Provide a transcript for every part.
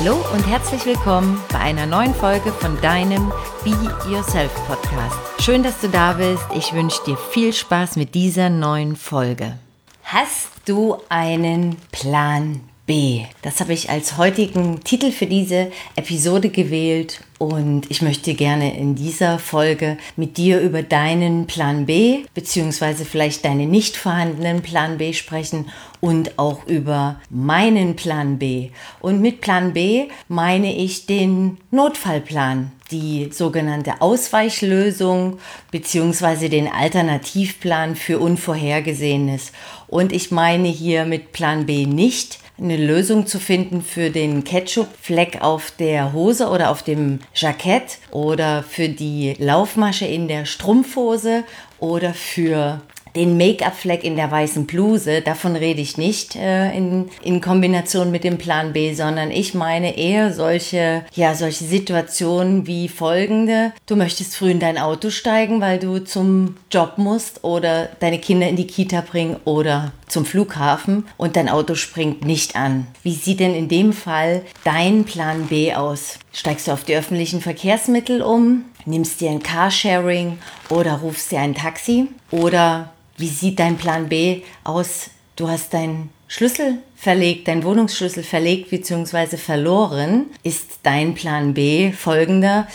Hallo und herzlich willkommen bei einer neuen Folge von deinem Be Yourself Podcast. Schön, dass du da bist. Ich wünsche dir viel Spaß mit dieser neuen Folge. Hast du einen Plan B? Das habe ich als heutigen Titel für diese Episode gewählt und ich möchte gerne in dieser Folge mit dir über deinen Plan B bzw. vielleicht deinen nicht vorhandenen Plan B sprechen und auch über meinen Plan B. Und mit Plan B meine ich den Notfallplan, die sogenannte Ausweichlösung bzw. den Alternativplan für Unvorhergesehenes. Und ich meine hier mit Plan B nicht eine Lösung zu finden für den Ketchupfleck auf der Hose oder auf dem Jackett oder für die Laufmasche in der Strumpfhose oder für den Make-up-Fleck in der weißen Bluse. Davon rede ich nicht in Kombination mit dem Plan B, sondern ich meine eher solche Situationen wie folgende. Du möchtest früh in dein Auto steigen, weil du zum Job musst oder deine Kinder in die Kita bringen oder zum Flughafen und dein Auto springt nicht an. Wie sieht denn in dem Fall dein Plan B aus? Steigst du auf die öffentlichen Verkehrsmittel um, nimmst dir ein Carsharing oder rufst dir ein Taxi? Oder wie sieht dein Plan B aus? Du hast deinen Schlüssel verlegt, deinen Wohnungsschlüssel verlegt bzw. verloren. Ist dein Plan B folgender?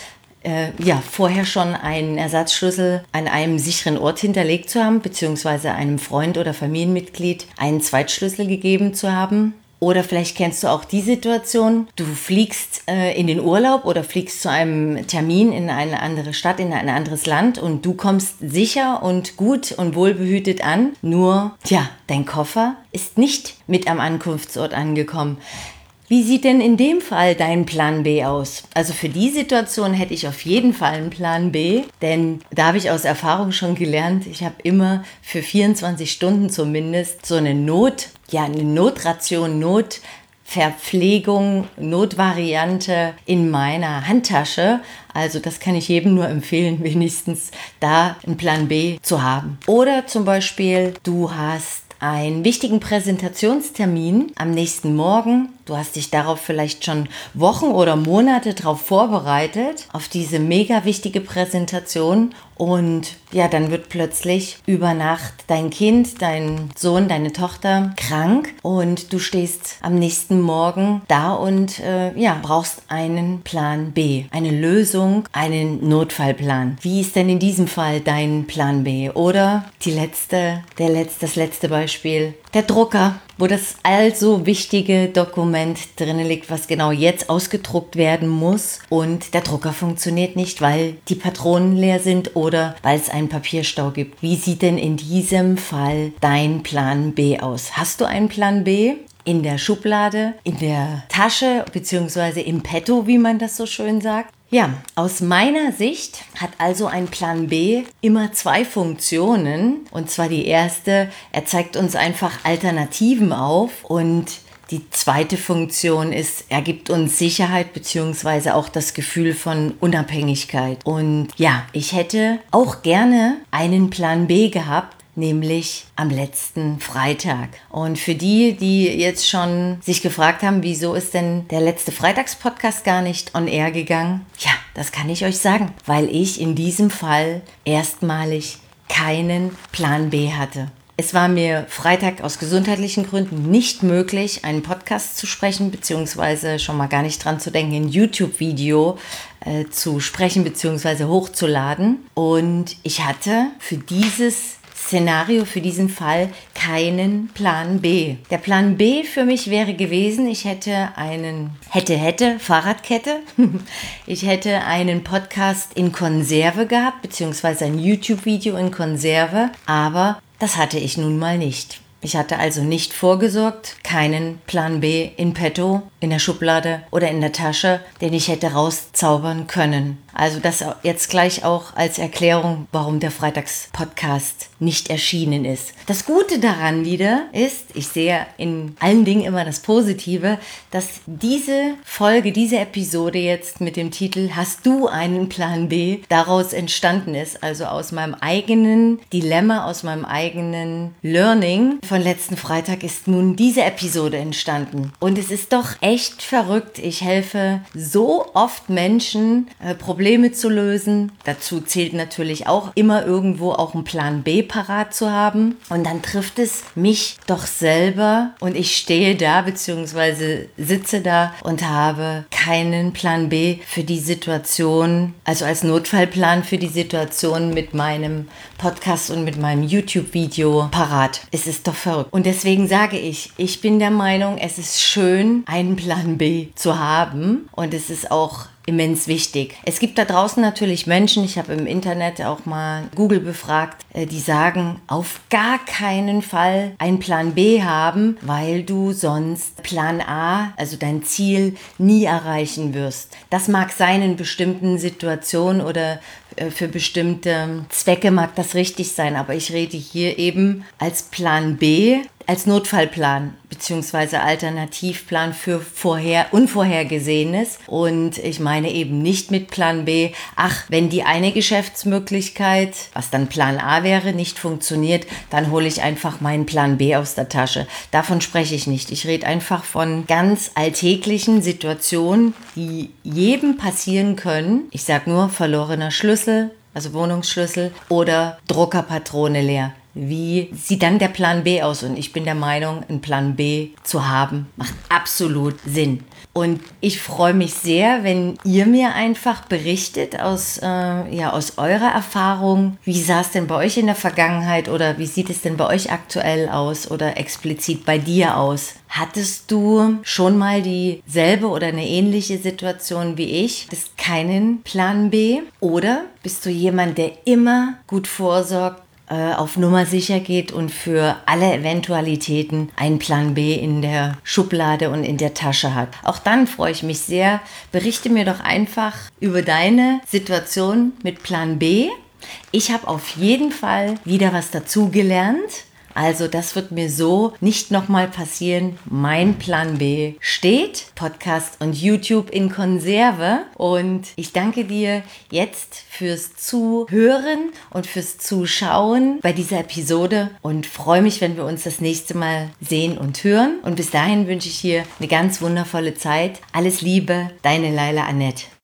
Vorher schon einen Ersatzschlüssel an einem sicheren Ort hinterlegt zu haben, beziehungsweise einem Freund oder Familienmitglied einen Zweitschlüssel gegeben zu haben. Oder vielleicht kennst du auch die Situation, du fliegst in den Urlaub oder fliegst zu einem Termin in eine andere Stadt, in ein anderes Land und du kommst sicher und gut und wohlbehütet an. Nur, dein Koffer ist nicht mit am Ankunftsort angekommen. Wie sieht denn in dem Fall dein Plan B aus? Also für die Situation hätte ich auf jeden Fall einen Plan B, denn da habe ich aus Erfahrung schon gelernt, ich habe immer für 24 Stunden zumindest so eine Notration, Notverpflegung, Notvariante in meiner Handtasche. Also das kann ich jedem nur empfehlen, wenigstens da einen Plan B zu haben. Oder zum Beispiel, du hast einen wichtigen Präsentationstermin am nächsten Morgen. Du hast dich darauf vielleicht schon Wochen oder Monate darauf vorbereitet, auf diese mega wichtige Präsentation. Und dann wird plötzlich über Nacht dein Kind, dein Sohn, deine Tochter krank und du stehst am nächsten Morgen da und brauchst einen Plan B, eine Lösung, einen Notfallplan. Wie ist denn in diesem Fall dein Plan B? Oder das letzte Beispiel, der Drucker, wo das also wichtige Dokument drin liegt, was genau jetzt ausgedruckt werden muss und der Drucker funktioniert nicht, weil die Patronen leer sind oder weil es einen Papierstau gibt. Wie sieht denn in diesem Fall dein Plan B aus? Hast du einen Plan B? In der Schublade, in der Tasche bzw. im Petto, wie man das so schön sagt? Ja, aus meiner Sicht hat also ein Plan B immer zwei Funktionen. Und zwar die erste, er zeigt uns einfach Alternativen auf und die zweite Funktion ist, er gibt uns Sicherheit bzw. auch das Gefühl von Unabhängigkeit. Und ich hätte auch gerne einen Plan B gehabt, nämlich am letzten Freitag. Und für die jetzt schon sich gefragt haben, wieso ist denn der letzte Freitagspodcast gar nicht on air gegangen? Ja, das kann ich euch sagen, weil ich in diesem Fall erstmalig keinen Plan B hatte. Es war mir Freitag aus gesundheitlichen Gründen nicht möglich, einen Podcast zu sprechen, beziehungsweise schon mal gar nicht dran zu denken, ein YouTube-Video zu sprechen beziehungsweise hochzuladen. Und ich hatte für dieses Szenario, für diesen Fall keinen Plan B. Der Plan B für mich wäre gewesen, ich hätte Fahrradkette. Ich hätte einen Podcast in Konserve gehabt, beziehungsweise ein YouTube-Video in Konserve, aber das hatte ich nun mal nicht. Ich hatte also nicht vorgesorgt, keinen Plan B in petto, in der Schublade oder in der Tasche, den ich hätte rauszaubern können. Also das jetzt gleich auch als Erklärung, warum der Freitagspodcast nicht erschienen ist. Das Gute daran wieder ist, ich sehe in allen Dingen immer das Positive, dass diese Folge, diese Episode jetzt mit dem Titel "Hast du einen Plan B?" daraus entstanden ist. Also aus meinem eigenen Dilemma, aus meinem eigenen Learning von letzten Freitag ist nun diese Episode entstanden. Und es ist doch echt verrückt. Ich helfe so oft Menschen, Probleme zu lösen. Dazu zählt natürlich auch immer irgendwo auch einen Plan B parat zu haben. Und dann trifft es mich doch selber und ich stehe da bzw. sitze da und habe keinen Plan B für die Situation, also als Notfallplan für die Situation mit meinem Podcast und mit meinem YouTube-Video parat. Es ist doch verrückt. Und deswegen sage ich bin der Meinung, es ist schön, einen Plan B zu haben und es ist auch immens wichtig. Es gibt da draußen natürlich Menschen, ich habe im Internet auch mal Google befragt, die sagen, auf gar keinen Fall einen Plan B haben, weil du sonst Plan A, also dein Ziel, nie erreichen wirst. Das mag sein in bestimmten Situationen oder für bestimmte Zwecke mag das richtig sein, aber ich rede hier eben als Plan B, als Notfallplan bzw. Alternativplan für Unvorhergesehenes. Und ich meine eben nicht mit Plan B, wenn die eine Geschäftsmöglichkeit, was dann Plan A wäre, nicht funktioniert, dann hole ich einfach meinen Plan B aus der Tasche. Davon spreche ich nicht. Ich rede einfach von ganz alltäglichen Situationen, die jedem passieren können. Ich sage nur verlorener Schlüssel, also Wohnungsschlüssel oder Druckerpatrone leer. Wie sieht dann der Plan B aus? Und ich bin der Meinung, einen Plan B zu haben, macht absolut Sinn. Und ich freue mich sehr, wenn ihr mir einfach berichtet aus eurer Erfahrung. Wie sah es denn bei euch in der Vergangenheit oder wie sieht es denn bei euch aktuell aus oder explizit bei dir aus? Hattest du schon mal dieselbe oder eine ähnliche Situation wie ich? Hattest keinen Plan B? Oder bist du jemand, der immer gut vorsorgt, auf Nummer sicher geht und für alle Eventualitäten einen Plan B in der Schublade und in der Tasche hat? Auch dann freue ich mich sehr. Berichte mir doch einfach über deine Situation mit Plan B. Ich habe auf jeden Fall wieder was dazugelernt. Also das wird mir so nicht nochmal passieren. Mein Plan B steht. Podcast und YouTube in Konserve. Und ich danke dir jetzt fürs Zuhören und fürs Zuschauen bei dieser Episode und freue mich, wenn wir uns das nächste Mal sehen und hören. Und bis dahin wünsche ich dir eine ganz wundervolle Zeit. Alles Liebe, deine Laila Annette.